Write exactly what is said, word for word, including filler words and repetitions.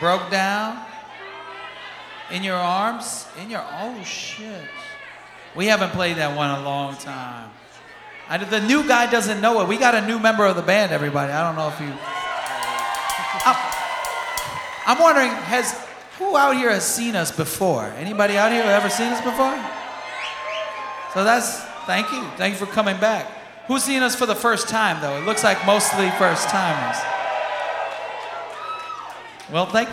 Broke down. In your arms. In your, oh shit. We haven't played that one in a long time. I, the new guy doesn't know it. We got a new member of the band, everybody. I don't know if you... I'm, I'm wondering, has who out here has seen us before? Anybody out here ever seen us before? So that's, thank you. Thank you for coming back. Who's seen us for the first time, though? It looks like mostly first timers. Well, thank